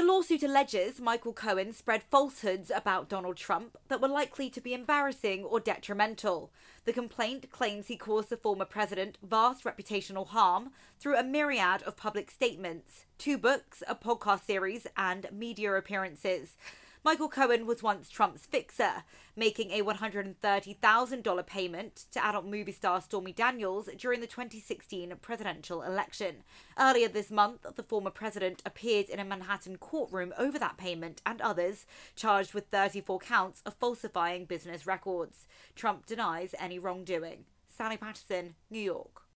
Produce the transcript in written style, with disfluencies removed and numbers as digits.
lawsuit alleges Michael Cohen spread falsehoods about Donald Trump that were likely to be embarrassing or detrimental. The complaint claims he caused the former president vast reputational harm through a myriad of public statements, 2 books, a podcast series, and media appearances. Michael Cohen was once Trump's fixer, making a $130,000 payment to adult movie star Stormy Daniels during the 2016 presidential election. Earlier this month, the former president appeared in a Manhattan courtroom over that payment and others, charged with 34 counts of falsifying business records. Trump denies any wrongdoing. Sally Patterson, New York.